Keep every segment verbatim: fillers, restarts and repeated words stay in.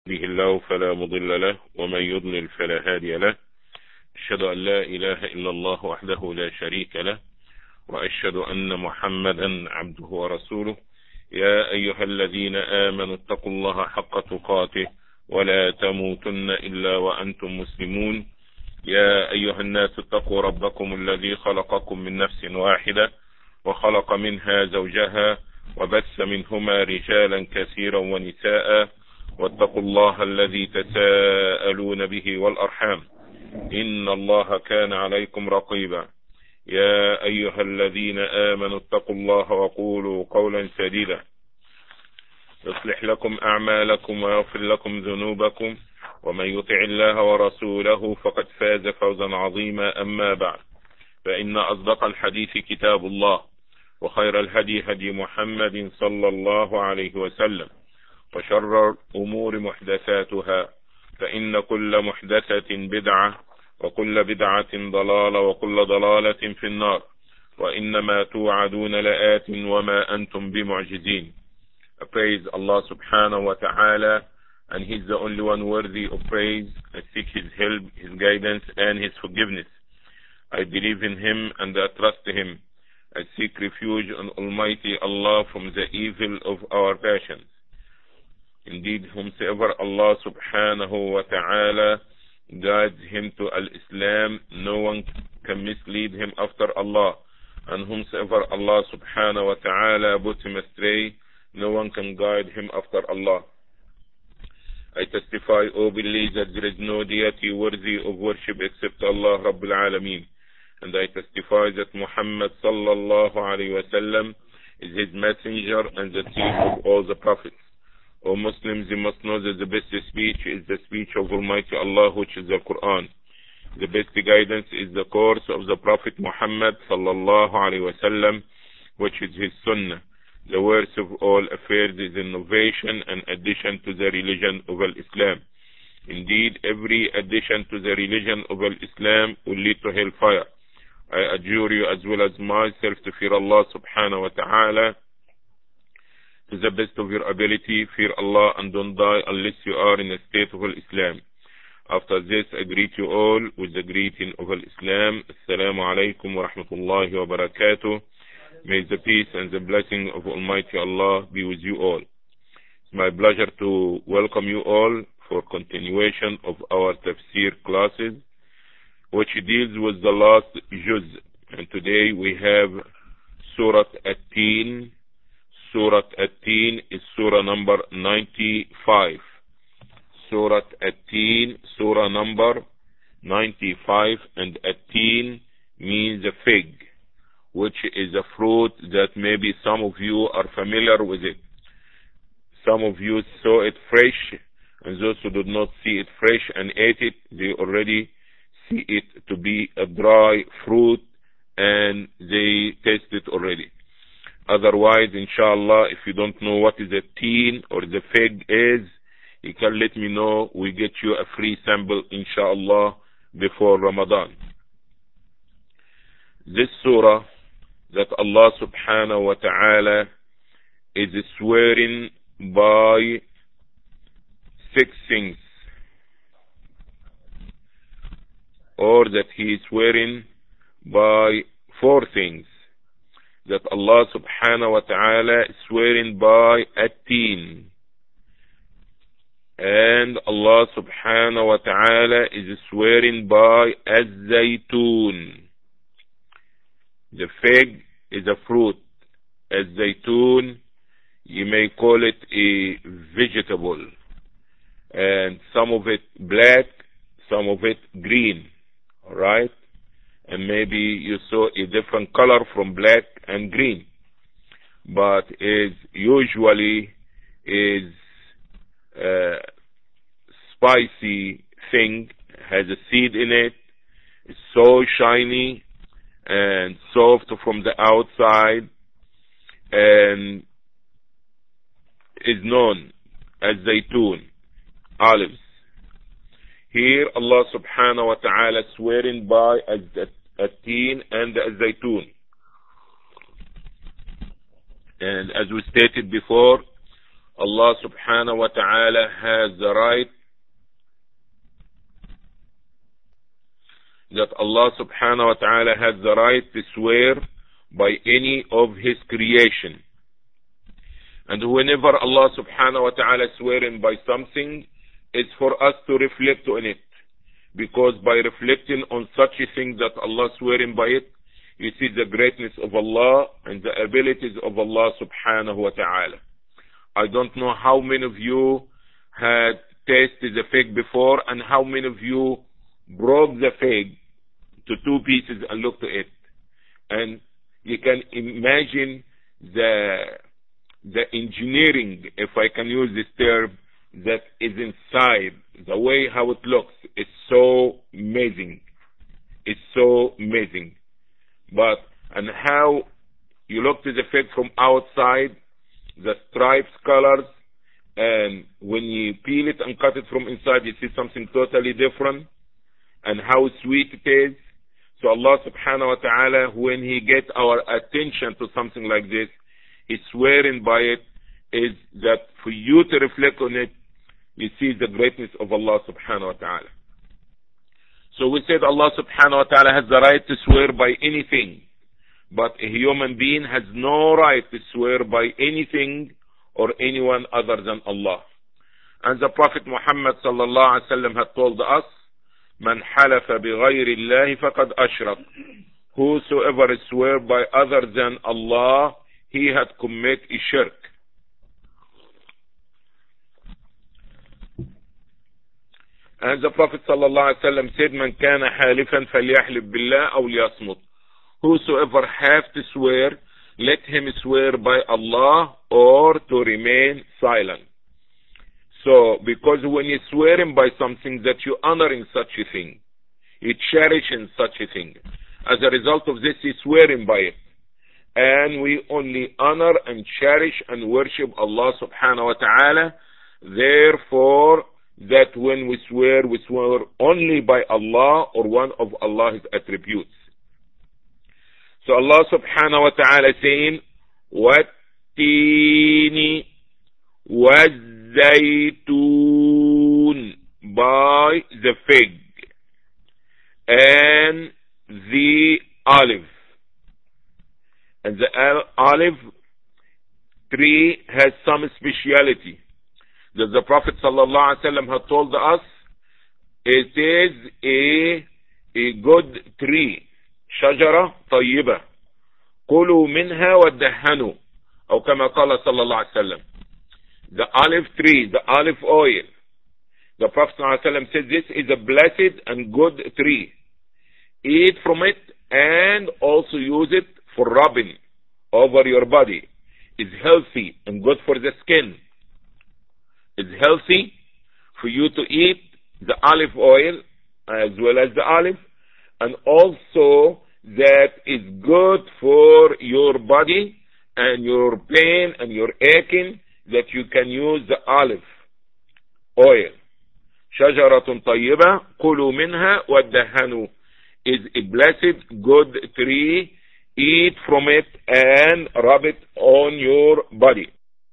به الله فلا مضل له ومن يضلل فلا هادي له. أشهد أن لا إله إلا الله وحده لا شريك له، وأشهد أن محمدا عبده ورسوله. يا أيها الذين آمنوا اتقوا الله حق تقاته ولا تموتن إلا وأنتم مسلمون. يا أيها الناس اتقوا ربكم الذي خلقكم من نفس واحدة وخلق منها زوجها وبث منهما رجالا كثيرا ونساء، واتقوا الله الذي تساءلون به والأرحام إن الله كان عليكم رقيبا. يا أيها الذين آمنوا اتقوا الله وقولوا قولا سديدا يصلح لكم أعمالكم ويغفر لكم ذنوبكم، ومن يطع الله ورسوله فقد فاز فوزا عظيما. أما بعد، فإن أصدق الحديث كتاب الله، وخير الهدي هدي محمد صلى الله عليه وسلم، وشر الأمور محدثاتها، فإن كل محدثة بدعة وكل بدعة ضلالة وكل ضلالة في النار، وإنما توعدون لآت وما أنتم بمعجزين. I praise Allah subhanahu wa ta'ala, and He's the only one worthy of praise. I seek His help, His guidance, and His forgiveness. I believe in Him and I trust Him. I seek refuge on Almighty Allah from the evil of our passions. Indeed, whomsoever Allah subhanahu wa ta'ala guides him to al-Islam, no one can mislead him after Allah. And whomsoever Allah subhanahu wa ta'ala puts him astray, no one can guide him after Allah. I testify, O believe, that there is no deity worthy of worship except Allah Rabbul Alameen. And I testify that Muhammad sallallahu alayhi wa sallam is his messenger and the chief of all the prophets. O Muslims, you must know that the best speech is the speech of Almighty Allah, which is the Quran. The best guidance is the course of the Prophet Muhammad sallallahu alayhi wa sallam, which is his sunnah. The worst of all affairs is innovation and addition to the religion of Islam. Indeed, every addition to the religion of Islam will lead to hellfire. I adjure you as well as myself to fear Allah subhanahu wa ta'ala to the best of your ability. Fear Allah and don't die unless you are in a state of Islam. After this, I greet you all with the greeting of Islam. Assalamu alaikum wa rahmatullahi wa barakatuh. May the peace and the blessing of Almighty Allah be with you all. It's my pleasure to welcome you all for continuation of our tafsir classes, which deals with the last juz. And today we have Surah At-Teen. Surah At-Teen is Surah number ninety-five. Surah At-Teen, Surah number ninety-five, and At-Teen means a fig, which is a fruit that maybe some of you are familiar with it. Some of you saw it fresh, and those who did not see it fresh and ate it, they already see it to be a dry fruit, and they taste it already. Otherwise, inshallah, if you don't know what is a teen or the fig is, you can let me know. We get you a free sample, inshallah, before Ramadan. This surah that Allah subhanahu wa ta'ala is swearing by six things, or that He is swearing by four things. That Allah subhanahu wa ta'ala is swearing by At-Teen, and Allah subhanahu wa ta'ala is swearing by Az-Zaytun. The fig is a fruit. Az-Zaytun, you may call it a vegetable, and some of it black, some of it green. Alright? And maybe you saw a different color from black and green, but is usually is a spicy thing, has a seed in it, it's so shiny and soft from the outside, and is known as zaytun, olives. Here Allah subhanahu wa ta'ala swearing by At-Teen and Az-Zaytun. And as we stated before, Allah subhanahu wa ta'ala has the right, that Allah subhanahu wa ta'ala has the right to swear by any of His creation. And whenever Allah subhanahu wa ta'ala swearing by something, it's for us to reflect on it. Because by reflecting on such a thing that Allah swearing by it, you see the greatness of Allah and the abilities of Allah subhanahu wa ta'ala. I don't know how many of you had tasted the fig before, and how many of you broke the fig to two pieces and looked at it. And you can imagine the the engineering, if I can use this term, that is inside, the way how it looks. It's so amazing. It's so amazing. But, and how you look to the fig from outside, the stripes, colors, and when you peel it and cut it from inside, you see something totally different, and how sweet it is. So Allah subhanahu wa ta'ala, when He gets our attention to something like this, He's swearing by it, is that for you to reflect on it, you see the greatness of Allah subhanahu wa ta'ala. So we said Allah subhanahu wa ta'ala has the right to swear by anything, but a human being has no right to swear by anything or anyone other than Allah. And the Prophet Muhammad sallallahu alaihi wasallam had told us, "Man halafa bighayri Allahi faqad ashrak." Whosoever swear by other than Allah, he had committed a shirk. And the Prophet sallallahu alaihi wasallam said, "Man kana halifan falyahlib billah aw liyasmut." Whosoever have to swear, let him swear by Allah or to remain silent. So, because when you're swearing by something, that you honoring such a thing, you cherishing such a thing. As a result of this, you're swearing by it. And we only honor and cherish and worship Allah subhanahu wa ta'ala. Therefore, that when we swear, we swear only by Allah or one of Allah's attributes. So Allah subhanahu wa ta'ala saying, وَالتِّينِ وَالزَّيْتُونِ, by the fig and the olive. And the olive tree has some speciality that the Prophet sallallahu alaihi wasallam had told us. It is a a good tree. شجرة طيبة. كلوا منها وادهنوا. أو كما قال صلى الله عليه وسلم. The olive tree, the olive oil. The Prophet sallallahu alaihi wasallam said this is a blessed and good tree. Eat from it and also use it for rubbing over your body. It's healthy and good for the skin. It's healthy for you to eat the olive oil as well as the olive, and also that is good for your body and your pain and your aching, that you can use the olive oil. شجرة طيبة كلوا منها وادهنوا, is a blessed good tree. Eat from it and rub it on your body.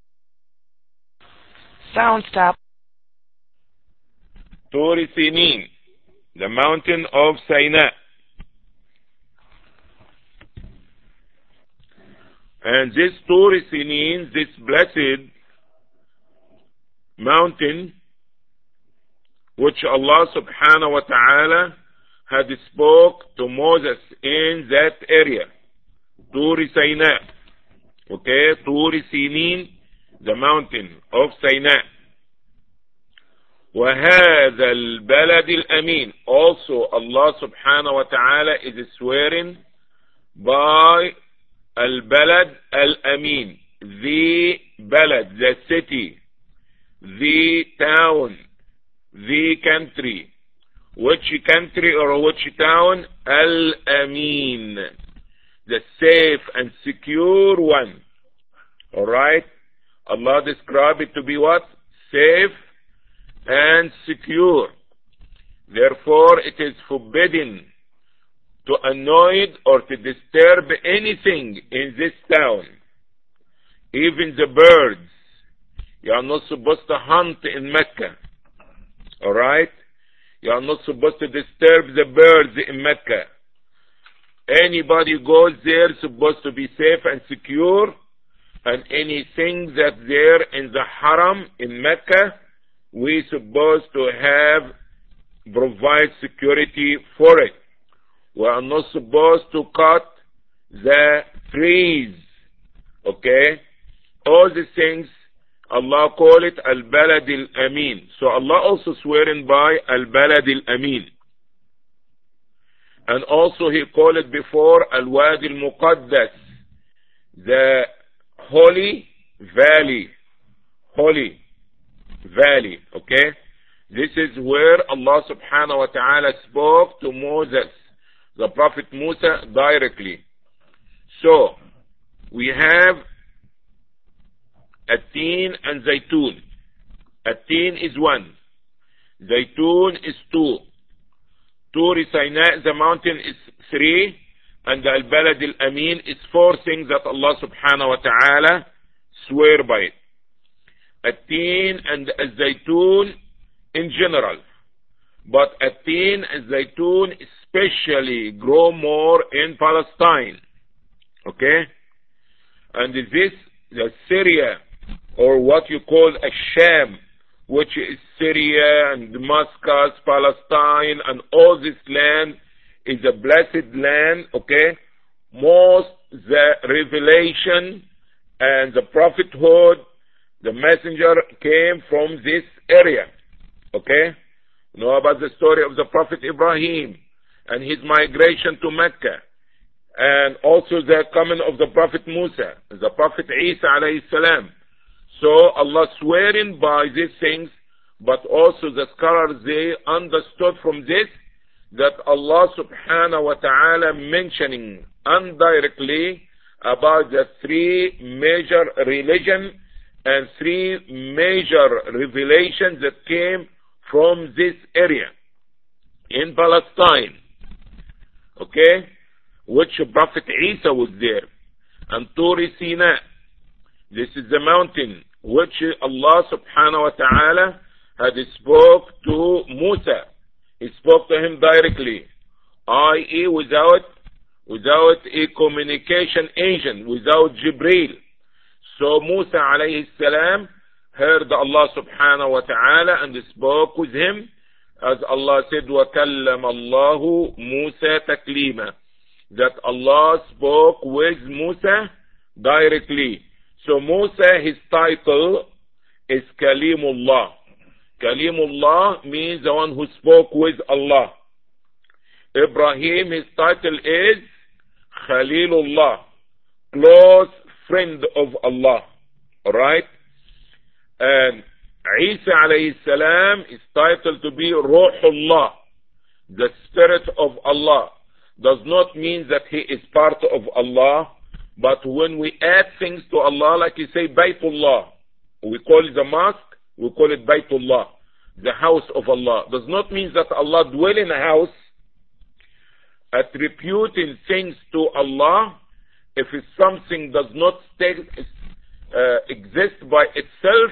Sound stop. Tur Sinin, the mountain of Sinai. And this Tur Sinin, this blessed mountain, which Allah subhanahu wa ta'ala had spoke to Moses in that area. Tur Sinai. Okay, Tur Sinin, the mountain of Sinai. وهذا البلد الأمين. Also Allah subhanahu wa ta'ala is swearing by البلد الأمين, the balad, the city, the town, the country. Which country or which town? Al-Amin, the safe and secure one. Alright? Allah described it to be what? Safe and secure. Therefore, it is forbidden to annoy or to disturb anything in this town. Even the birds. You are not supposed to hunt in Mecca. Alright? You are not supposed to disturb the birds in Mecca. Anybody goes there is supposed to be safe and secure, and anything that's there in the haram in Mecca, we supposed to have, provide security for it. We are not supposed to cut the trees. Okay? All these things, Allah call it Al-Balad Al-Amin. So Allah also swearing by Al-Balad Al-Amin. And also He called it before Al-Wadi Al-Muqaddas, the holy valley. Holy valley. Okay? This is where Allah subhanahu wa ta'ala spoke to Moses, the Prophet Musa, directly. So, we have At-Tin and Zaytun. At-Tin is one. Zaytun is two. Tur Sinai, the mountain, is three. And the Al-Balad Al-Amin is four things that Allah subhanahu wa ta'ala swear by. At-Tin and Zaytun in general. But At-Tin and Zaytun especially grow more in Palestine. Okay? And this, the Syria, or what you call Ash-Sham, which is Syria and Damascus, Palestine, and all this land is a blessed land, okay? Most the revelation and the prophethood, the messenger came from this area, okay? You know about the story of the Prophet Ibrahim and his migration to Mecca, and also the coming of the Prophet Musa, the Prophet Isa alayhi salam. So Allah swearing by these things, but also the scholars, they understood from this that Allah subhanahu wa ta'ala mentioning indirectly about the three major religions and three major revelations that came from this area in Palestine. Okay? Which Prophet Isa was there. And Tur Sinai. This is the mountain which Allah subhanahu wa ta'ala had spoke to Musa. He spoke to him directly, that is without, without a communication agent, without Jibreel. So Musa alayhi salam heard Allah subhanahu wa ta'ala and spoke with him, as Allah said, وَكَلَّمَ اللَّهُ مُوسَى تَكْلِيمًا, that Allah spoke with Musa directly. So Musa, his title is Kalimullah. Kalimullah means the one who spoke with Allah. Ibrahim, his title is Khalilullah, close friend of Allah. Alright? And Isa alayhi salam is titled to be Ruhullah, the spirit of Allah. Does not mean that he is part of Allah, but when we add things to Allah, like you say Baytullah, we call it the mosque, we call it Baytullah, the house of Allah. Does not mean that Allah dwell in a house. Attributing things to Allah, if it's something does not stay, uh, exist by itself,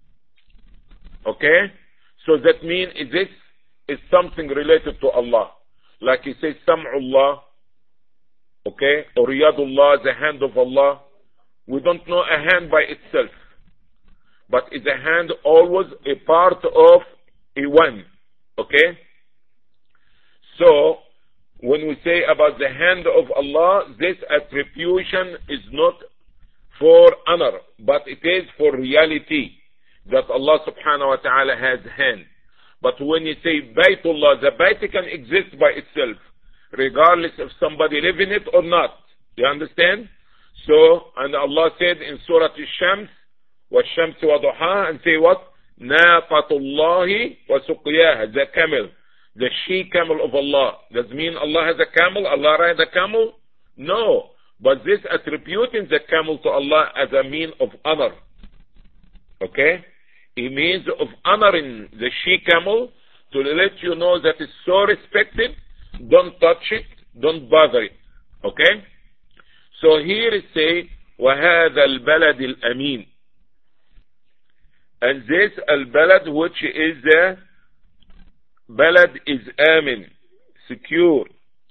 okay, so that means this is something related to Allah. Like he says Sam'ullah, okay, or Yadullah, the hand of Allah. We don't know a hand by itself, but is a hand always a part of a one, okay? So, when we say about the hand of Allah, this attribution is not for honor, but it is for reality, that Allah subhanahu wa ta'ala has hand. But when you say Baytullah, the Bayt can exist by itself, regardless if somebody live in it or not. You understand? So, and Allah said in Surah Al-Shams, وَالشَّمْسِ وَضُحَاهَا, and say what? نَاقَةُ اللَّهِ وَسُقْيَاهَا, the camel, the she camel of Allah. Does it mean Allah has a camel? Allah rides a camel? No. But this attributing the camel to Allah as a mean of honor. Okay? It means of honoring the she camel to let you know that it's so respected. Don't touch it. Don't bother it. Okay? So here it says, وَهَذَا الْبَلَدِ الْأَمِينَ. And this al-balad, which is the balad, is amin, secure.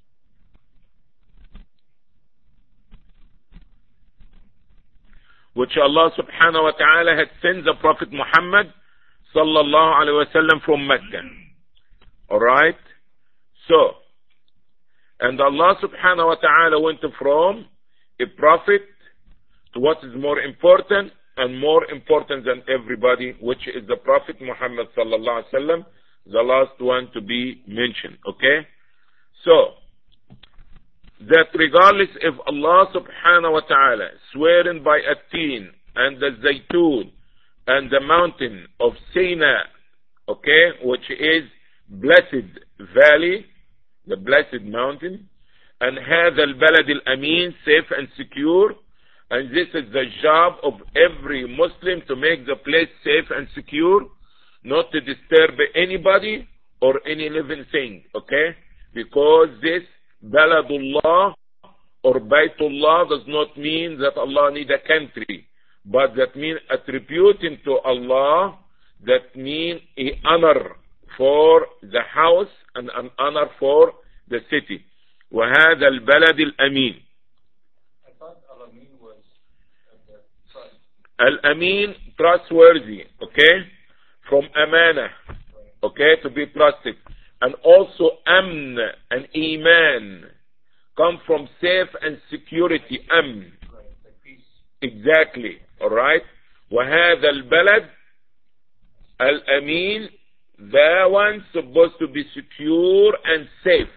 Which Allah subhanahu wa ta'ala had sent the Prophet Muhammad sallallahu alayhi wa sallam from Mecca. Alright? So, and Allah subhanahu wa ta'ala went from a prophet to what is more important and more important than everybody, which is the Prophet Muhammad sallallahu alayhi wa sallam, the last one to be mentioned. Okay? So, that regardless if Allah subhanahu wa ta'ala swearing by At-Tin and the Zaytun and the mountain of Sinai, okay, which is blessed valley, the blessed mountain, and هذا البلد الأمين, safe and secure, and this is the job of every Muslim to make the place safe and secure, not to disturb anybody or any living thing, okay, because this Baladullah or Baytullah does not mean that Allah need a country, but that means attributing to Allah, that means an honor for the house and an honor for the city. وهذا البلد الأمين. I thought Al-Amin was trust. Al-Amin, trustworthy, okay, from Amana, okay, to be trusted. And also Amn and Iman come from safe and security. Amn. Right, like peace. Exactly. Alright. وهذا البلد الأمين, the one supposed to be secure and safe.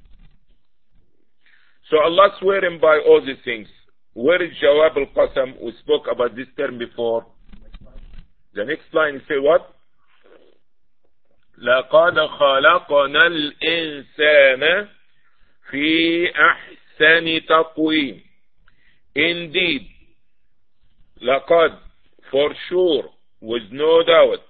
So Allah swearing by all these things. Where is Jawab al-Qasam? We spoke about this term before. The next line say what? لقد خلقنا الإنسان في أحسن تقويم. Indeed, لقد, for sure, with no doubt.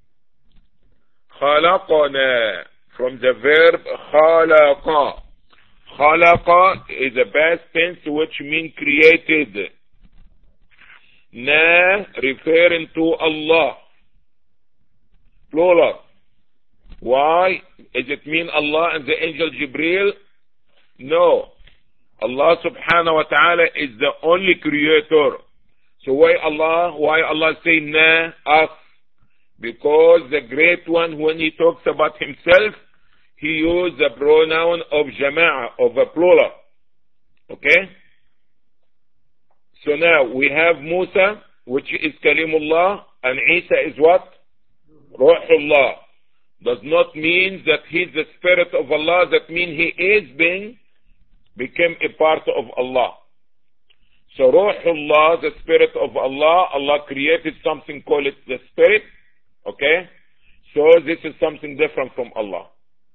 خلقنا, from the verb خلق. خلق is a past tense which means created. Na, referring to Allah. Plural. Why? Does it mean Allah and the angel Jibreel? No. Allah subhanahu wa ta'ala is the only creator. So why Allah, why Allah say na, us? Because the great one, when he talks about himself, he used the pronoun of jama'a, of a plural. Okay? So now we have Musa, which is Kalimullah, and Isa is what? Ruhullah. Does not mean that he's the spirit of Allah. That means he is being, became a part of Allah. So Ruhullah, the spirit of Allah, Allah created something called it the spirit. Okay? So this is something different from Allah.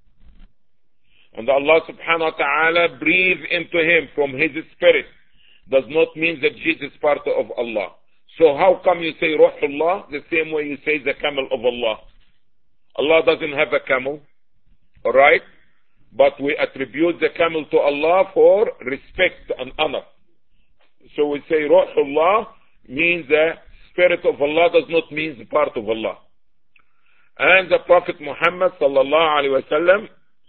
And Allah subhanahu wa ta'ala breathed into him from his spirit. Does not mean that Jesus is part of Allah. So how come you say Ruhullah the same way you say the camel of Allah? Allah doesn't have a camel. Alright? But we attribute the camel to Allah for respect and honor. So we say Ruhullah means the spirit of Allah, does not mean the part of Allah. And the Prophet Muhammad sallallahu alayhi wa sallam,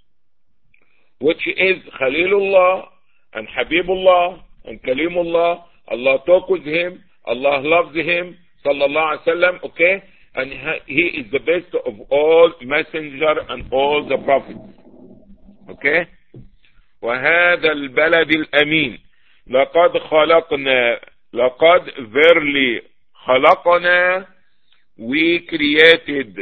which is Khalilullah and Habibullah and Kalimullah, Allah talk with him, Allah loves him, sallallahu alayhi wa sallam, okay? And he is the best of all messenger and all the prophets. Okay? وهذا البلد الأمين لقد خلقنا لقد verily خلقنا, we created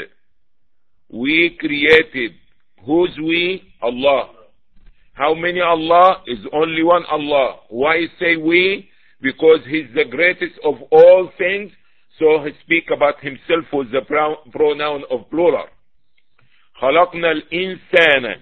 we created. Who's we? Allah. How many Allah? Is only one Allah. Why say we? Because he's the greatest of all things. So he speak about himself with the pronoun of plural. خلقنا الإنسان.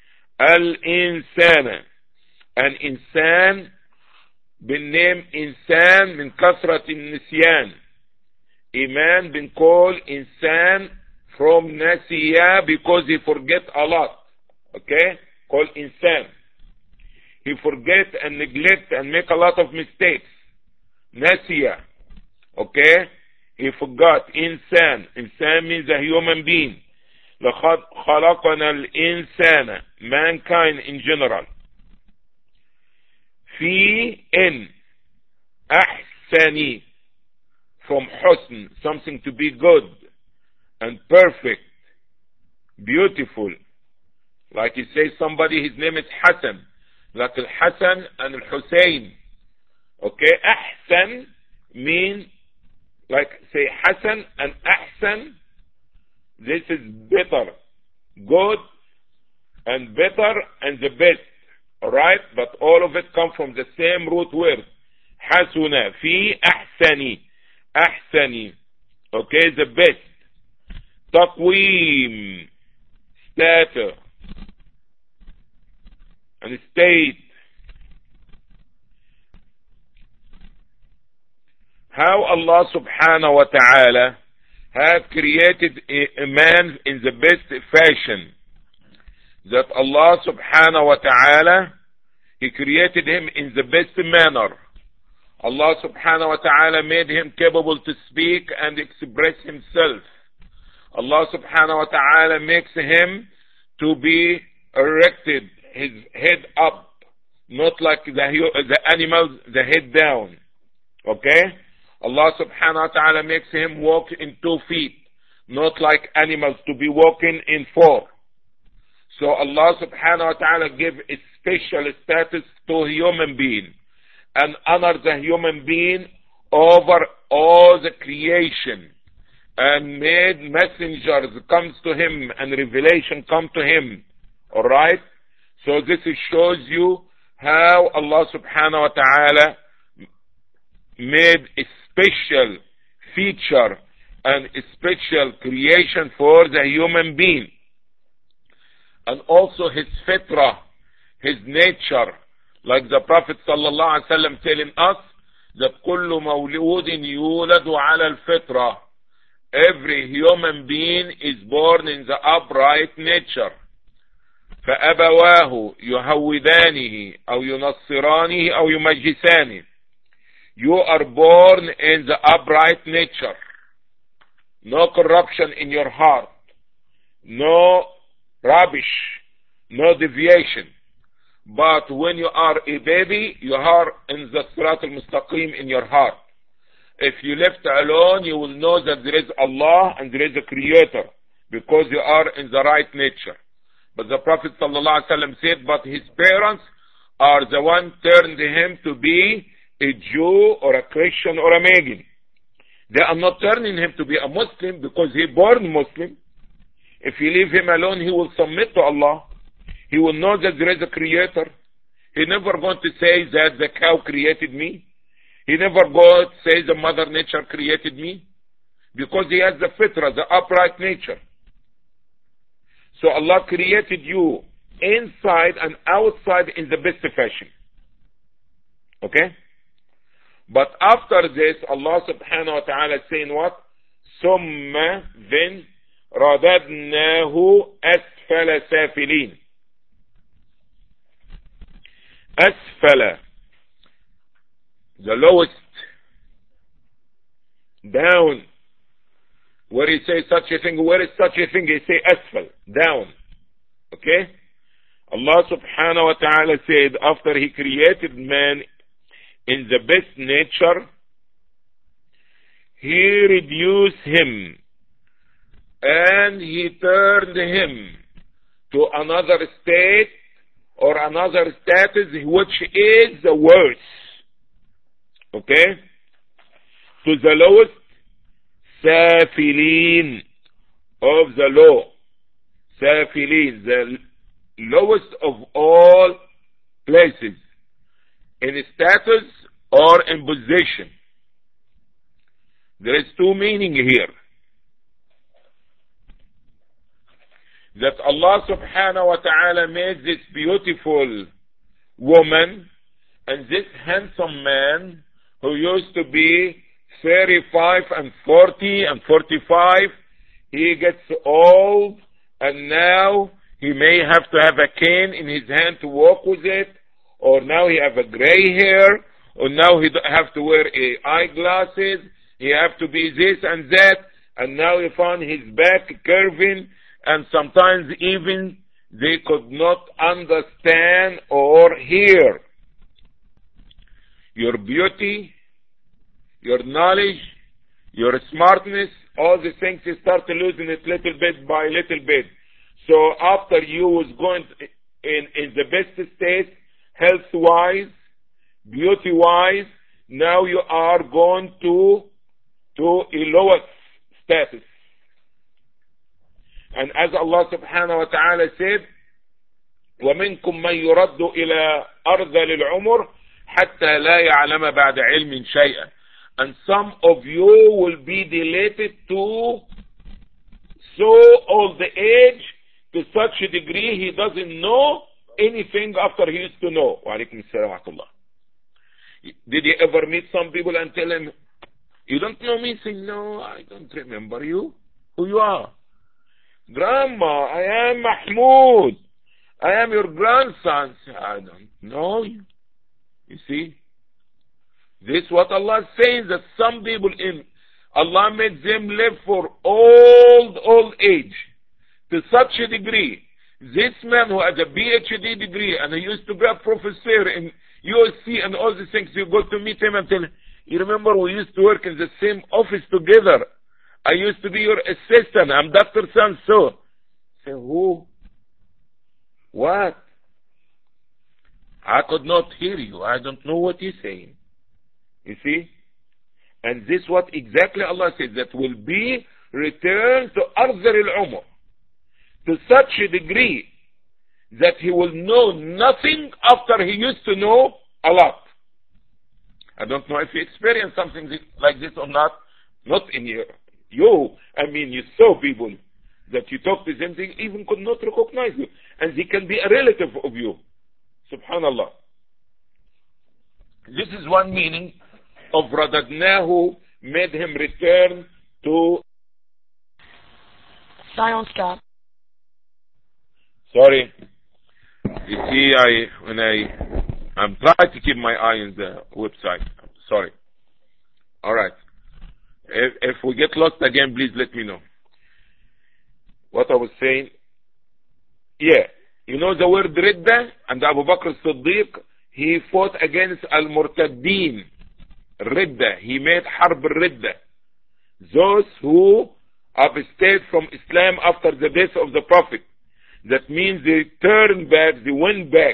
الإنسان. An insan, been named insan من كثرة النسيان. A man been called insan from nasiya because he forget a lot. Okay? Called insan. He forget and neglect and make a lot of mistakes. Nasiya. Okay? he forgot. Insan. Insan means a human being. لقد خلقنا الإنسان, mankind in general. في in أحسن, from حسن, something to be good and perfect, beautiful. Like you say somebody, his name is Hassan, like Al-Hassan and Al-Hussein. Okay, أحسن means, like say Hassan and Ahsan, this is better, good and better and the best. Alright, but all of it come from the same root word. Hasuna, fi ahsani, ahsani. Okay, the best. Taqweem, stature and state. How Allah subhanahu wa ta'ala have created a man in the best fashion. That Allah subhanahu wa ta'ala, He created him in the best manner. Allah subhanahu wa ta'ala made him capable to speak and express himself. Allah subhanahu wa ta'ala makes him to be erected, his head up, not like the, the animals, the head down. Okay? Allah subhanahu wa ta'ala makes him walk in two feet, not like animals to be walking in four. So Allah subhanahu wa ta'ala gave a special status to a human being and honor the human being over all the creation and made messengers comes to him and revelation come to him. Alright? So this shows you how Allah subhanahu wa ta'ala made a special feature and a special creation for the human being. And also his fitrah, his nature, like the Prophet sallallahu alaihi wasallam telling us that kullu mawludin yuladu ala al-fitrah. Every human being is born in the upright nature. فأبواه يهودانه أو ينصرانه أو يمجسانه. You are born in the upright nature. No corruption in your heart. No rubbish, no deviation. But when you are a baby, you are in the Sirat al-Mustaqim in your heart. If you left alone, you will know that there is Allah and there is a Creator, because you are in the right nature. But the Prophet ﷺ said, but his parents are the one turned him to be a Jew or a Christian or a Pagan. They are not turning him to be a Muslim because he born Muslim. If you leave him alone, he will submit to Allah. He will know that there is a Creator. He never going to say that the cow created me. He never going to say the Mother Nature created me. Because he has the fitrah, the upright nature. So Allah created you inside and outside in the best fashion. Okay? But after this, Allah subhanahu wa ta'ala is saying what? Summa, then, radadnahu asfala safilin. Asfala, the lowest, down. Where he say such a thing, where is such a thing? He say asfal, down. Okay? Allah subhanahu wa ta'ala said after he created man in the best nature, he reduced him and he turned him to another state or another status which is the worst. Okay? To the lowest, Safilin, of the low. Safilin, the lowest of all places, in status or in position. There is two meaning here. That Allah subhanahu wa ta'ala made this beautiful woman and this handsome man who used to be thirty-five and forty and forty-five, he gets old and now he may have to have a cane in his hand to walk with it, or now he have a gray hair, or now he have to wear a eyeglasses, He have to be this and that, and now he found his back curving, and sometimes even they could not understand or hear. Your beauty, your knowledge, your smartness, all the things you start losing it little bit by little bit. So after you was going in, in the best state, health-wise, beauty-wise, now you are going to, to a lower status. And as Allah subhanahu wa ta'ala said, وَمِنْكُمْ مَنْ يُرَدُّ إِلَىٰ أَرْذَلِ الْعُمُرِ حَتَّى لَا يَعْلَمَ بَعْدَ عِلْمٍ شَيْئًا. And some of you will be deleted to so old age, to such a degree he doesn't know anything after he used to know. Wa alaikum assalam wa rahmatullah. Did you ever meet some people and tell him, you don't know me? Say, no, I don't remember you. Who you are? Grandma, I am Mahmoud. I am your grandson. Say, I don't know you. You see? This is what Allah is saying, that some people in Allah made them live for old, old age, to such a degree. This man who had a B H D degree and he used to be a professor in U S C and all these things, you go to meet him and tell him, you remember we used to work in the same office together. I used to be your assistant. I'm Doctor So-and-so. Say, who? What? I could not hear you. I don't know what you're saying. You see? And this what exactly Allah says, that will be returned to Arzar al-Umr, to such a degree that he will know nothing after he used to know a lot. I don't know if you experienced something like this or not. Not in your, you, I mean, you saw people that you talk to them, they even could not recognize you. And they can be a relative of you. Subhanallah. This is one meaning of Radadnahu, made him return to... Silence stop. Sorry. You see, I, when I, I'm trying to keep my eye on the website. Sorry. Alright. If, if we get lost again, please let me know. What I was saying, yeah, you know the word Ridda, and Abu Bakr as-Siddiq, he fought against Al-Murtaddeen. Ridda, he made Harb al-Ridda. Those who abstained from Islam after the death of the Prophet. That means they turn back, they went back.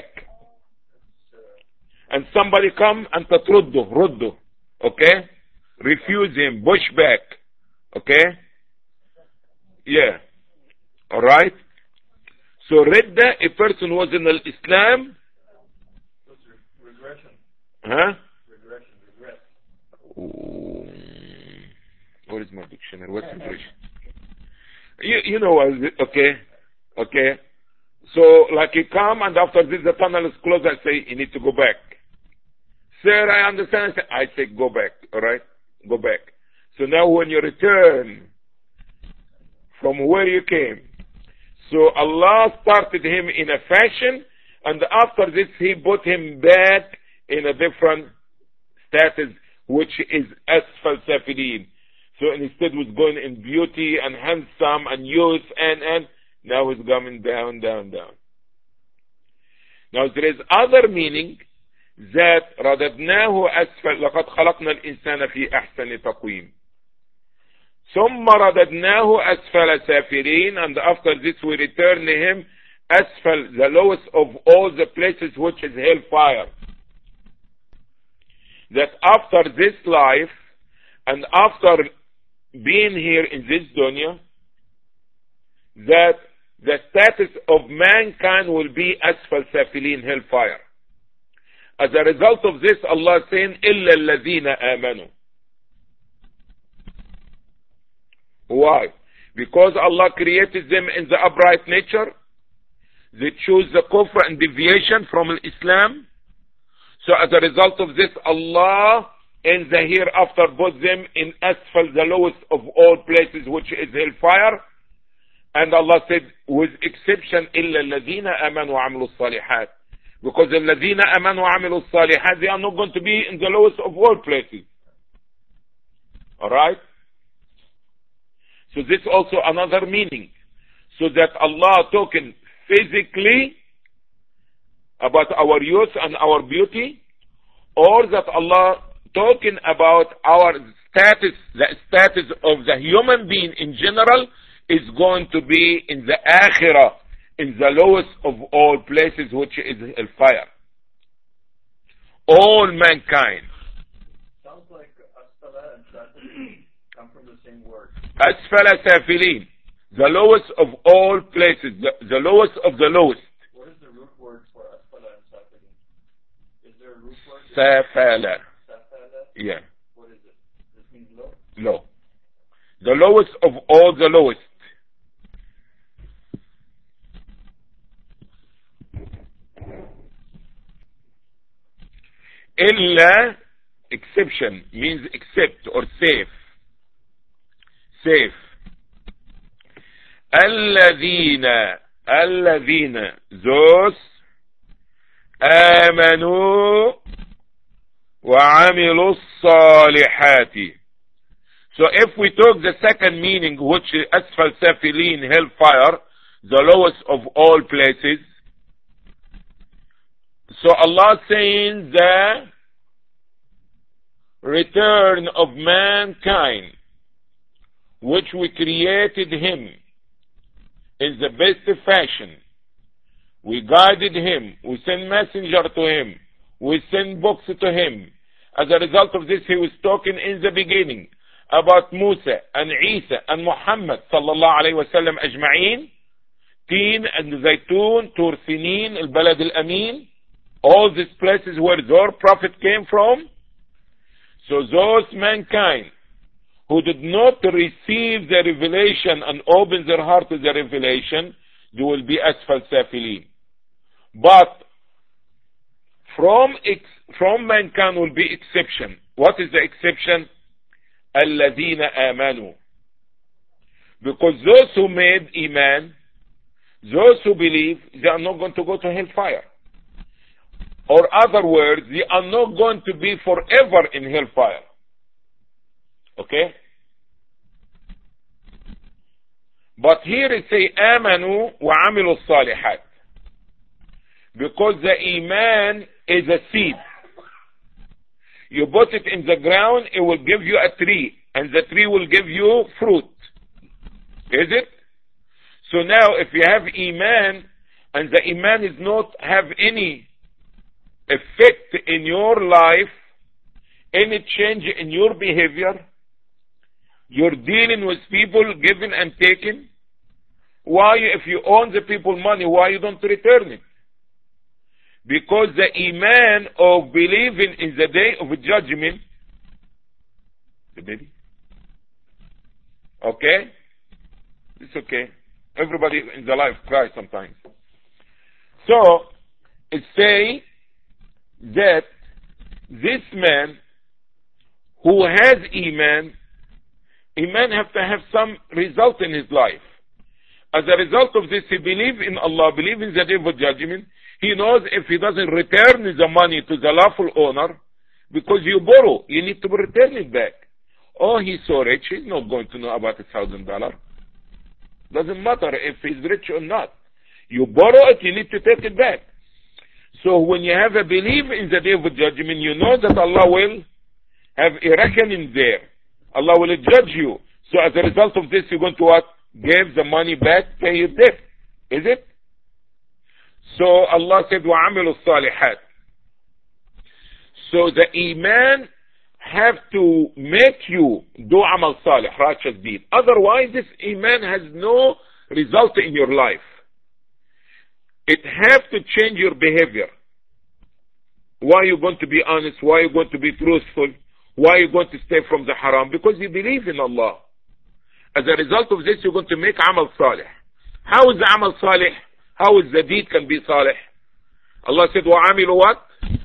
And somebody come and tatruddu, ruddu, okay? Refuse him, push back, okay? Yeah. Alright? So Ridda, a person was in Islam. Regression. Huh? Regression, regret. Ooh. What is my dictionary? What's regression? You, you know, okay, okay. So, like you come and after this the tunnel is closed, I say, you need to go back. Sir, I understand. I say, I say go back, alright? Go back. So now when you return from where you came, so Allah started him in a fashion, and after this he put him back in a different status, which is asfal safilin. So instead was going in beauty and handsome and youth, and, and now he's coming down, down, down. Now there is other meaning that رددناه أسفل لقد خلقنا الإنسان في أحسن تقويم. ثم رددناه أسفل سافلين, and after this we return him asfal, the lowest of all the places, which is hellfire. That after this life and after being here in this dunya, that the status of mankind will be asfal safilin, hellfire. As a result of this, Allah is saying, إِلَّا الَّذِينَ آمَنُوا. Why? Because Allah created them in the upright nature. They choose the kufr and deviation from Islam. So as a result of this, Allah in the hereafter put them in asfal, the lowest of all places, which is hellfire. And Allah said, with exception, إِلَّا الَّذِينَ آمَنُوا وَعَمِلُوا الصَّالِحَاتِ. Because the الَّذِينَ آمَنُوا وَعَمِلُوا الصَّالِحَاتِ, they are not going to be in the lowest of all places. Alright? So this also another meaning. So that Allah talking physically about our youth and our beauty, or that Allah talking about our status, the status of the human being in general is going to be in the akhirah, in the lowest of all places, which is hellfire. All mankind. Sounds like asfala and safilin come from the same word. Asfala safilin, the lowest of all places, the, the lowest of the lowest. What is the root word for asfala and safilin? Is there a root word? Safala. Safala? Yeah. What is it? This means low? Low. The lowest of all the lowest. Illa, exception, means except or safe. Safe. Alladhina, alladhina, those amanu wa amilu salihati. So if we took the second meaning, which is asfal safilin, hellfire, the lowest of all places, so Allah saying the return of mankind, which we created him in the best fashion. We guided him. We sent messenger to him. We sent books to him. As a result of this, he was talking in the beginning about Musa and Isa and Muhammad sallallahu alayhi wa sallam ajma'een, Teen and Zaytun, Tur Sinin, Al-Balad Al-Amin, all these places where their prophet came from. So those mankind who did not receive the revelation and open their heart to the revelation, they will be asfal safilin. But from ex, from mankind will be exception. What is the exception? Alladhina amanu. Because those who made iman, those who believe, they are not going to go to hellfire. Or other words, they are not going to be forever in hellfire. Okay? But here it say amanu wa amilu salihat. Because the iman is a seed. You put it in the ground, it will give you a tree, and the tree will give you fruit. Is it? So now if you have iman, and the iman is not have any effect in your life, any change in your behavior, you're dealing with people giving and taking, why, if you own the people money, why you don't return it? Because the iman of believing in the day of judgment, the baby, okay, it's okay. Everybody in the life cries sometimes. So it say that this man who has iman, iman have to have some result in his life. As a result of this, he believes in Allah, believes in the day of judgment. He knows if he doesn't return the money to the lawful owner, because you borrow, you need to return it back. Oh, he's so rich, he's not going to know about a thousand dollar. Doesn't matter if he's rich or not. You borrow it, you need to take it back. So when you have a belief in the day of judgment, you know that Allah will have a reckoning there. Allah will judge you. So as a result of this, you're going to what? Give the money back, pay your debt. Is it? So Allah said, وَعَمِلُوا الصَّالِحَاتِ. So the iman have to make you do amal salih, righteous deed. Otherwise, this iman has no result in your life. It have to change your behavior. Why are you going to be honest? Why are you going to be truthful? Why are you going to stay from the haram? Because you believe in Allah. As a result of this, you're going to make amal salih. How is the amal salih? How is the deed can be salih? Allah said, وَعَمِلُوا what?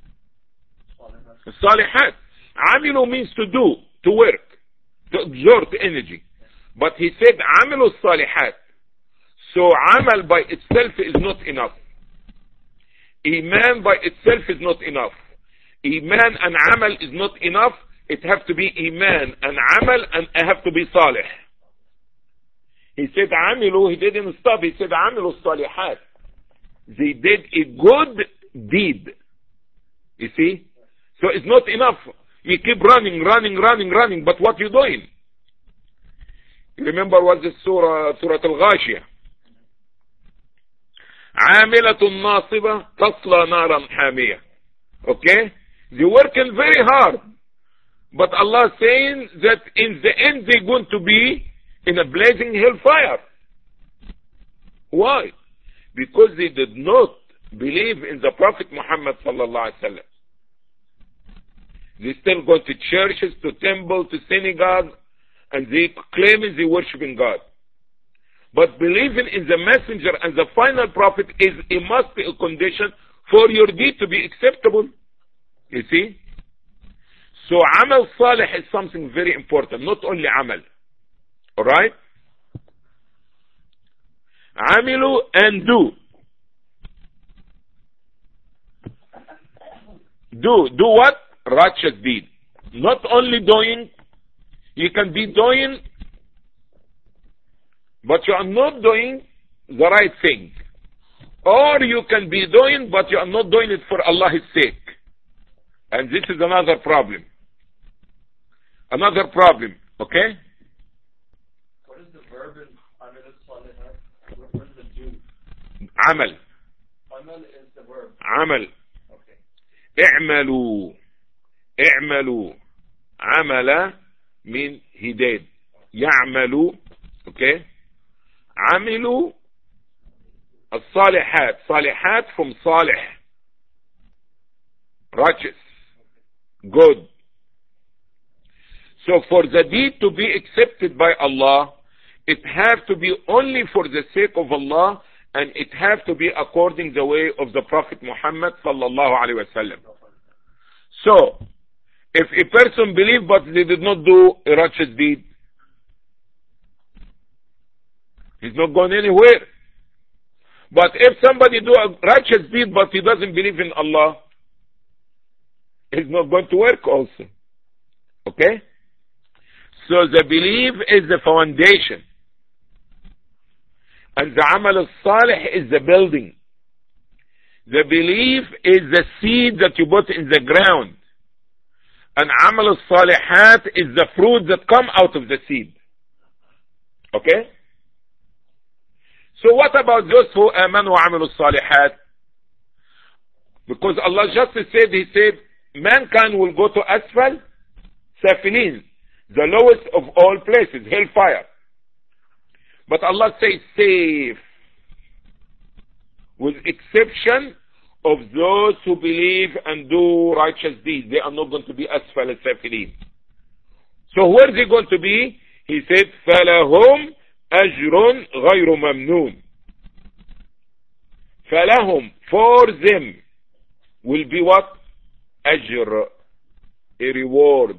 Salihat. Amilu means to do, to work, to exert energy. But he said, Amilu salihat. So amal by itself is not enough. Iman by itself is not enough. Iman and amal is not enough. it has to be iman and amal, and it have to be salih. He said amilu, he didn't stop, he said amilu salihat. They did a good deed. You see? So it's not enough. You keep running, running, running, running, but what you doing? You remember what the surah, Surah Al-Ghashiyah. عاملة ناصبة تصلى نارا حامية. Okay? They're working very hard. But Allah saying that in the end they're going to be in a blazing hellfire. Why? Because they did not believe in the Prophet Muhammad sallallahu alaihi wasallam. They still go to churches, to temples, to synagogues, and they claiming they worshiping God. But believing in the messenger and the final prophet is a must be a condition for your deed to be acceptable. You see? So amal salih is something very important, not only amal. Alright? Amilu and do. Do. Do what? Righteous deed. Not only doing, you can be doing, but you are not doing the right thing. Or you can be doing, but you are not doing it for Allah's sake. And this is another problem. Another problem. Okay? What is the verb in amal salihat? What is the do? Amal. Amal is the verb. Amal. Okay. اعملوا. اعملوا. عمل mean he did. يعملوا. Okay? عملوا الصالحات. صالحات from صالح. Righteous. Good. So for the deed to be accepted by Allah, it has to be only for the sake of Allah, and it has to be according the way of the Prophet Muhammad sallallahu alaihi wasallam. So, if a person believes but they did not do a righteous deed, he's not going anywhere. But if somebody do a righteous deed but he doesn't believe in Allah, it's not going to work also. Okay? So the belief is the foundation. And the amal al-salih is the building. The belief is the seed that you put in the ground. And amal al-salihat is the fruit that come out of the seed. Okay? So what about those who amanu wa amilu salihat? Because Allah just said, He said, mankind will go to asfal safilin, the lowest of all places, hellfire. But Allah says safe, with exception of those who believe and do righteous deeds. They are not going to be asfal safilin. So where are they going to be? He said, فَلَهُمْ أَجْرٌ غَيْرُ مَمْنُونَ. فَلَهُمْ, for them, will be what? Ajr, a reward.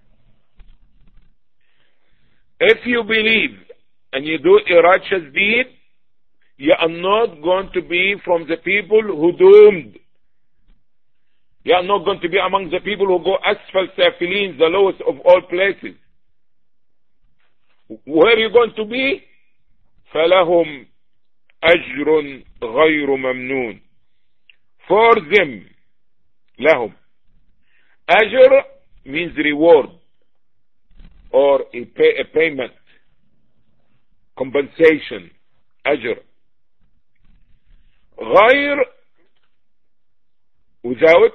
If you believe and you do a righteous deed, you are not going to be from the people who doomed. You are not going to be among the people who go asfal safilin, the lowest of all places. Where are you going to be? فَلَهُمْ أَجْرٌ غَيْرُ مَمْنُونَ. For them, لهم. Ajr means reward or a, pay, a payment, compensation. Ajr. غير, without.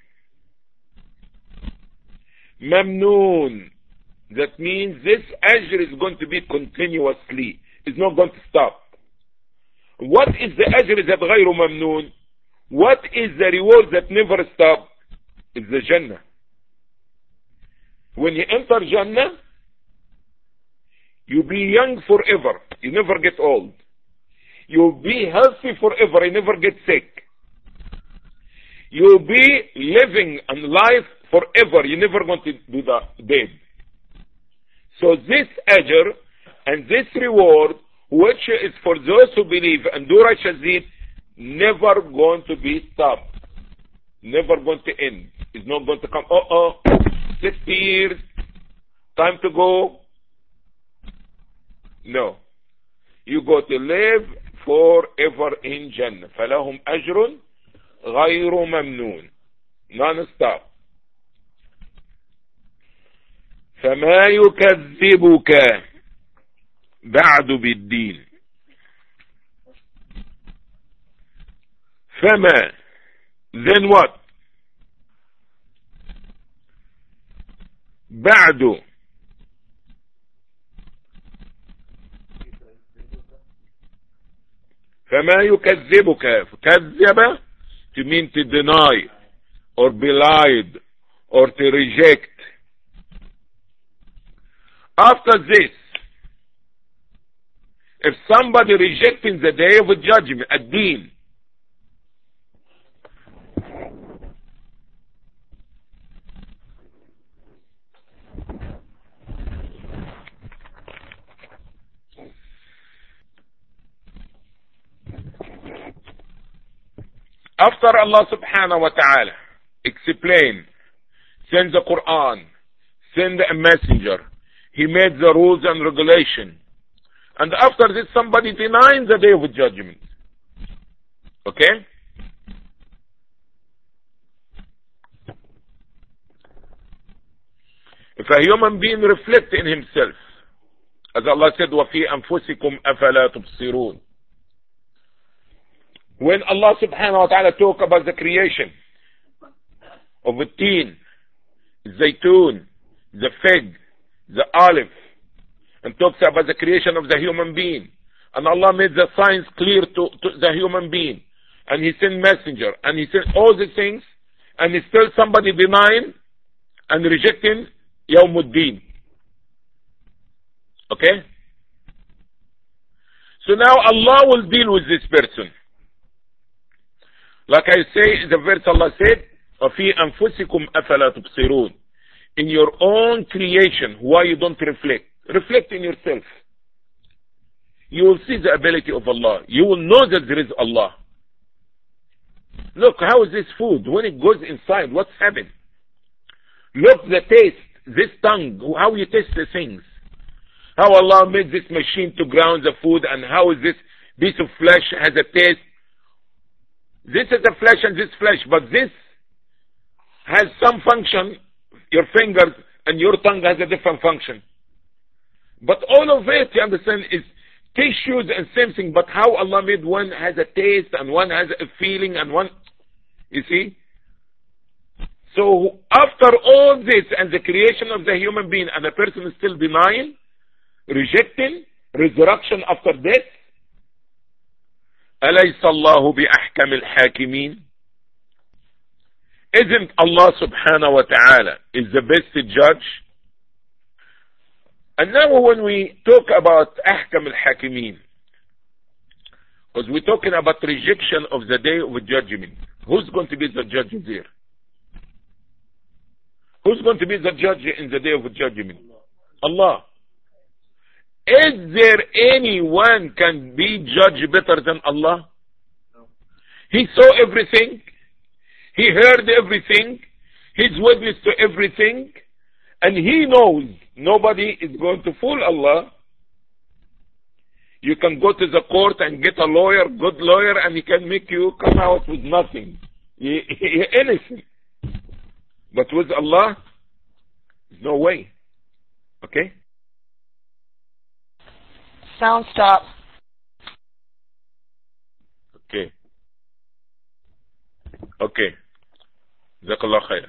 ممنون. That means this ajr is going to be continuously. It's not going to stop. What is the ajr that غير ممنون? What is the reward that never stops? It's the Jannah. When you enter Jannah, you be young forever. You never get old. You'll be healthy forever. You never get sick. You'll be living and life forever. You're never going to be dead. So this ajr and this reward, which is for those who believe and do righteous deeds, never going to be stopped. Never going to end. It's not going to come, oh, oh, sixty years, time to go. No. You go to live forever in Jannah. فَلَهُمْ أَجْرٌ غَيْرُ مَمْنُونَ. Non-stop. فَمَا يُكَذِّبُكَ بَعْدُ بِالدِّينِ. فَمَا, then what? بعد فما يكذبك. كذب to mean to deny or belied or to reject. After this, if somebody rejecting the day of judgment, ad-deen, after Allah subhanahu wa ta'ala explain, send the Quran, send a messenger, He made the rules and regulation, and after this somebody denying the day of judgment. Okay? If a human being reflects in himself, as Allah said, وَفِي أَنفُسِكُمْ أَفَلَا تُبْصِرُونَ. When Allah subhanahu wa ta'ala talk about the creation of the teen, zaytun, the fig, the olive, and talks about the creation of the human being, and Allah made the signs clear to, to the human being, and He sent messenger, and He sent all the things, and it's still somebody denying and rejecting Yawmuddin. Okay? So now Allah will deal with this person. Like I say, the verse Allah said, وَفِي أَنفُسِكُمْ أَفَلَا تُبْصِرُونَ. In your own creation, why you don't reflect? Reflect in yourself. You will see the ability of Allah. You will know that there is Allah. Look, how is this food? When it goes inside, what's happened? Look, the taste, this tongue, how you taste the things. How Allah made this machine to ground the food, and how is this piece of flesh has a taste. This is the flesh and this flesh, but this has some function. Your fingers and your tongue has a different function. But all of it, you understand, is tissues and same thing. But how Allah made one has a taste and one has a feeling and one, you see? So after all this and the creation of the human being, and the person is still denying, rejecting, resurrection after death, أَلَيْسَ اللَّهُ بِأَحْكَمِ الْحَاكِمِينَ. Isn't Allah subhanahu wa ta'ala is the best judge? And now when we talk about أحكم الحاكمين, because we're talking about rejection of the day of judgment, who's going to be the judge there? Who's going to be the judge in the day of judgment? Allah. Is there anyone can be judge better than Allah? No. He saw everything. He heard everything. He's witness to everything. And He knows nobody is going to fool Allah. You can go to the court and get a lawyer, good lawyer, and he can make you come out with nothing. You're innocent. But with Allah, there's no way. Okay? Sound stop. Okay. Okay. Jazakallah khair.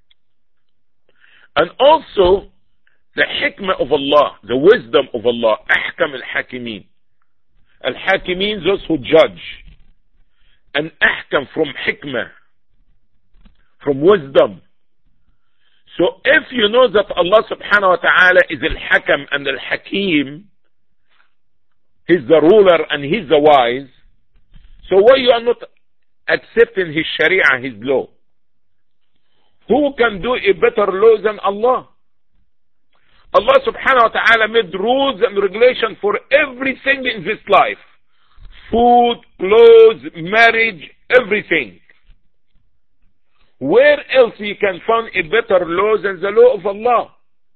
And also, the hikmah of Allah, the wisdom of Allah, ahkam al-hakimin. Al-hakimin, those who judge. And ahkam from hikmah, from wisdom. So if you know that Allah subhanahu wa ta'ala is al-hakam and al-hakim, He's the ruler and He's the wise, so why you are not accepting His sharia, His law? Who can do a better law than Allah? Allah subhanahu wa ta'ala made rules and regulations for everything in this life. Food, clothes, marriage, everything. Where else you can find a better law than the law of Allah?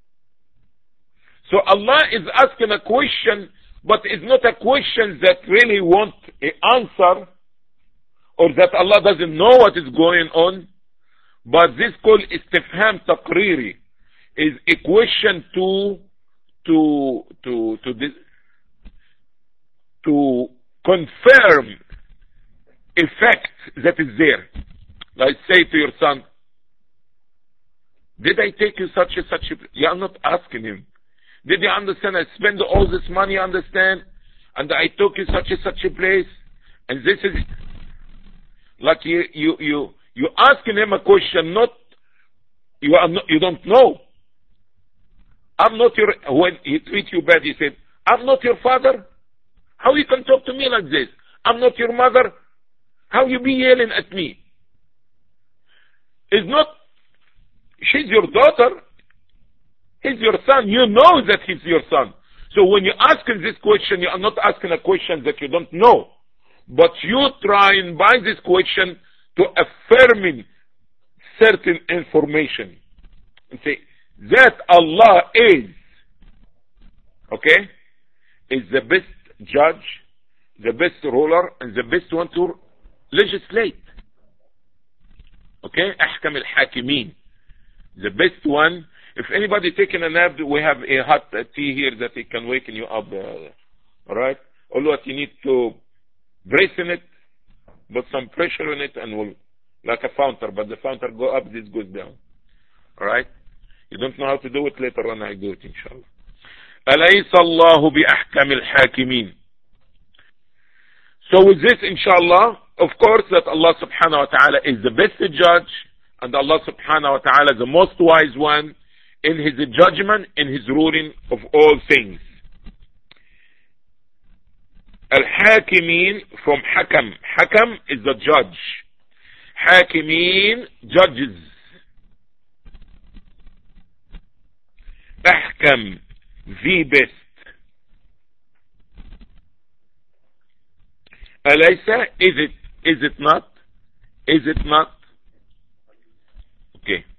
So Allah is asking a question, but it's not a question that really wants an answer, or that Allah doesn't know what is going on. But this called istifham taqriri, is a question to to to to this, to confirm a fact that is there. Like say to your son, did I take you such a such a? You are not asking him. Did you understand? I spend all this money, understand, and I took you such a such a place, and this is like you you you you asking him a question. Not you are not, you don't know. I'm not your. When he treat you bad, he said, "I'm not your father. How you can talk to me like this? I'm not your mother. How you be yelling at me?" It's not. She's your daughter. He's your son. You know that he's your son. So when you ask him this question, you are not asking a question that you don't know, but you trying by this question to affirming certain information and say that Allah is, okay, is the best judge, the best ruler, and the best one to legislate. Okay, أحكم الحاكمين, the best one. If anybody taking a nap, we have a hot tea here that it can waken you up. Uh, all right. All what you need to brace in it, put some pressure in it, and will like a fountain. But the fountain go up, this goes down. All right. You don't know how to do it. Later on, I do it, inshallah. أليس الله بأحكم الحاكمين. So with this, inshallah, of course, that Allah subhanahu wa ta'ala is the best judge, and Allah subhanahu wa ta'ala the most wise one in his judgment, in his ruling of all things. Al-Hakimin from Hakam. Hakam is the judge. Hakimin, judges. Ahkam, the best. Alaysa, is it, is it not? Is it not? Okay.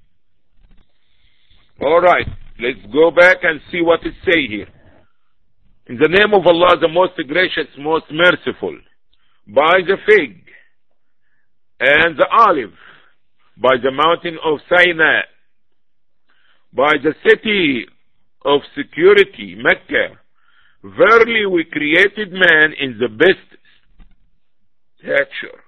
All right. Let's go back and see what it say here. In the name of Allah, the most gracious, most merciful, by the fig and the olive, by the mountain of Sinai, by the city of security, Mecca, verily we created man in the best stature.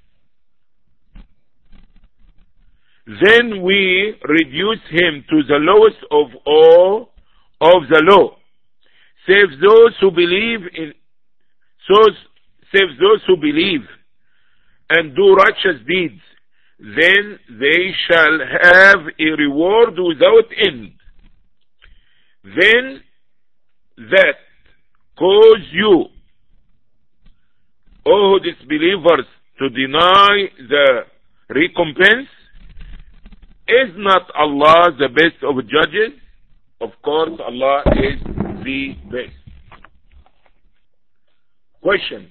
Then we reduce him to the lowest of all of the law, save those who believe in, so save those who believe and do righteous deeds. Then they shall have a reward without end. Then that cause you, O disbelievers, to deny the recompense. Is not Allah the best of judges? Of course, Allah is the best. Questions?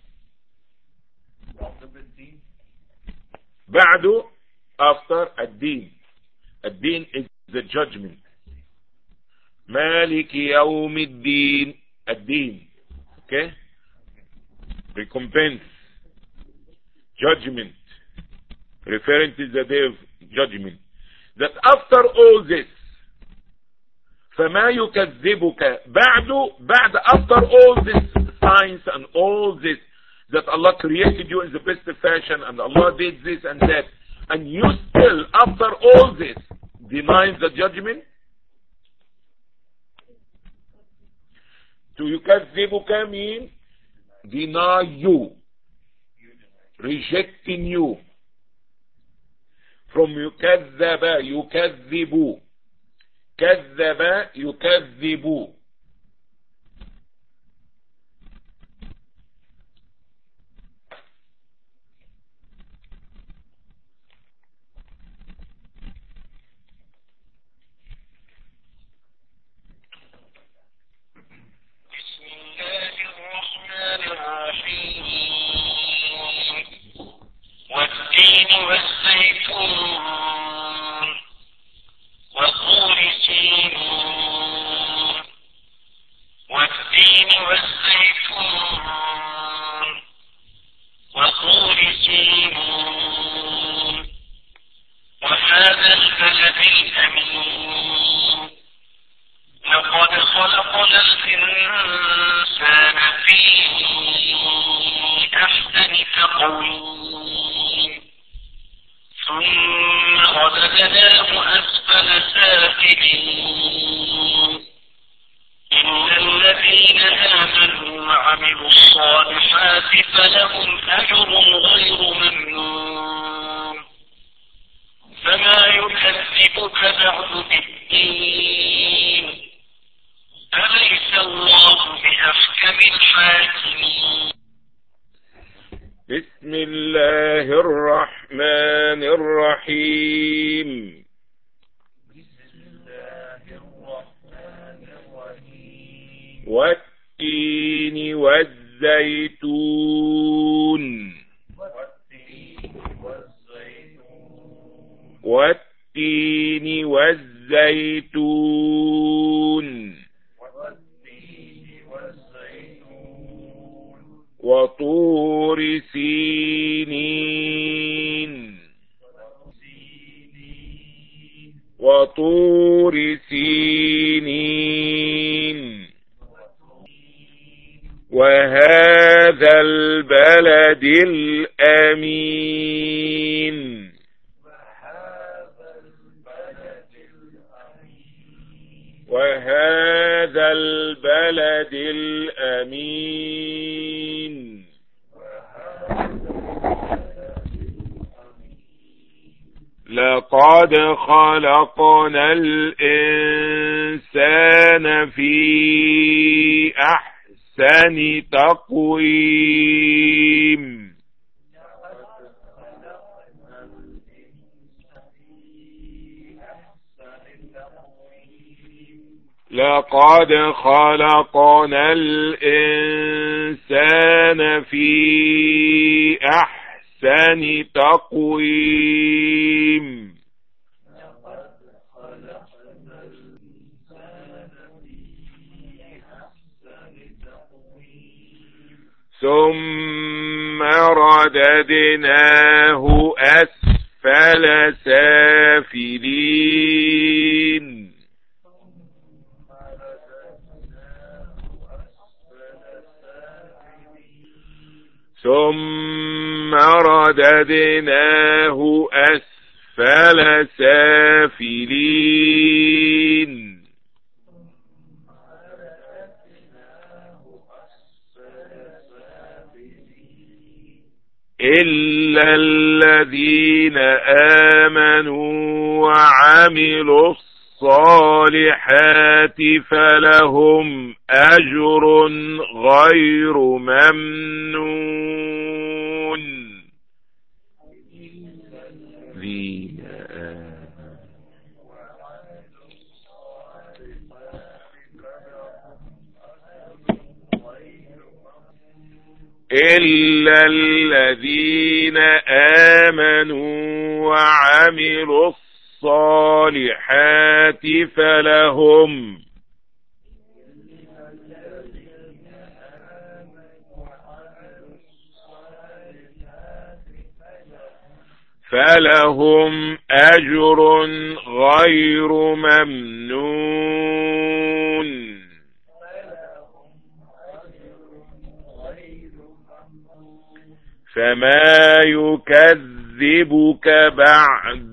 Ba'du, after ad-din. Ad-din is the judgment. Maliki yawmiddin, ad-din. Okay? Recompense. Judgment. Referring to the day of judgment. That after all this, فما يكذبك بعد, بعد after all this science and all this, that Allah created you in the best fashion and Allah did this and that, and you still after all this deny the judgment? To يكذبك mean deny you, rejecting you. From يكذب, يكذب, كذب, يكذب. بسم الله الرحمن الرحيم. والتين والزيتون وطور سينين والتين والزيتون وطور سينين وهذا البلد الأمين لقد خلقنا الإنسان في أحسن تقويم ثم رددناه أسفل سافلين إلا الذين آمنوا وعملوا الصالحات فلهم أجر غير ممنون فما يكذبك بعد بالدين أليس الله بأحكم الحاكمين. بسم الله الرحمن الرحيم. بسم الله الرحمن الرحيم. والتين والزيتون والتين والزيتون والتين والزيتون والتين والزيتون وطور سينين والسينين وطور سينين وهذا البلد الأمين وهذا البلد الأمين وهذا البلد الأمين لقد خلقنا الإنسان في أحسن تقويم لقد خلقنا الإنسان في أحسن تقويم ثم رددناه أسفل سافلين ثم رددناه أسفل سافلين إلا الذين آمنوا وعملوا الصالحات فلهم أجر غير ممنون الذين آمنوا إلا الذين آمنوا وعملوا الصالحات فلهم فلهم أجر غير ممنون فما يكذبك بعد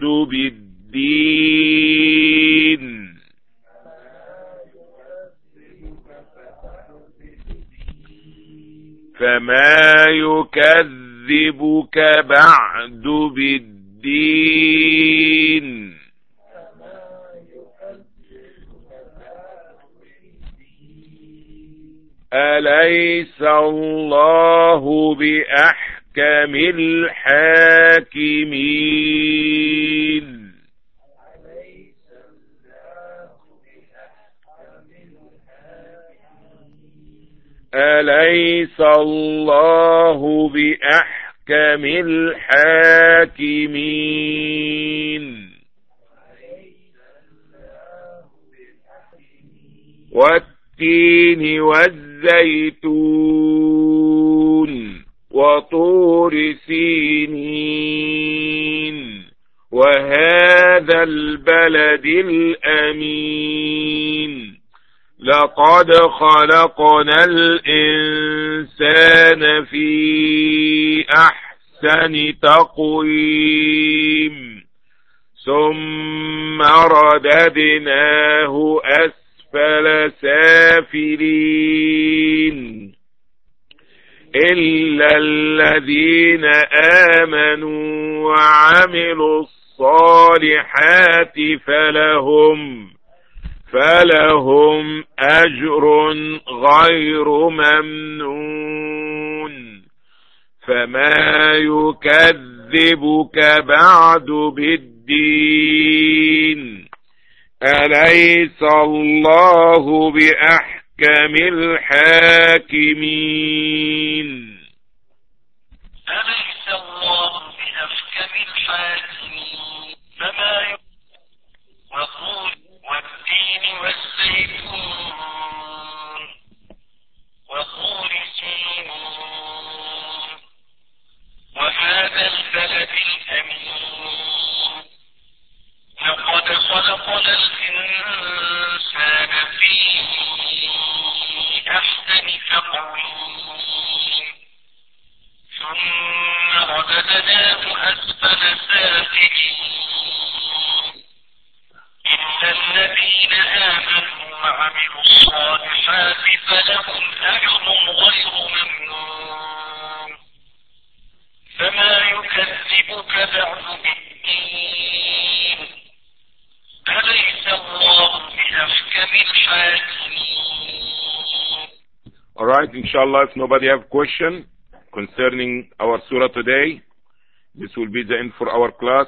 بالدين فما يكذبك بعد بالدين أليس الله بأحكم الحاكمين أليس الله بأحكم الحاكمين. والتين والزيتون وطور سينين وهذا البلد الأمين لقد خلقنا الإنسان في أحسن تقويم ثم رددناه أسفل سافلين إلا الذين آمنوا وعملوا الصالحات فلهم فلهم أجر غير ممنون فما يكذبك بعد بالدين أليس الله بأحكم الحاكمين. أليس الله بأحكم الحاكمين فما يقول والتين والزيتون وطور سينين وهذا البلد الأمين لقد خلقنا الإنسان في أحسن تقويم ثم رددناه أسفل سافلين إلا الذين آمنوا وعملوا الصالحات فلهم أجر غير ممنون فما يكذبك بعد بالدين أليس الله بأحكم الحاكمين. Alright, inshallah, if nobody have question concerning our surah today, this will be the end for our class.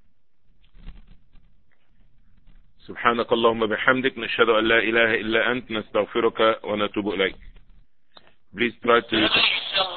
سبحانك اللهم بحمدك نشهد أن لا إله إلا أنت نستغفرك ونتوب إليك. Please try to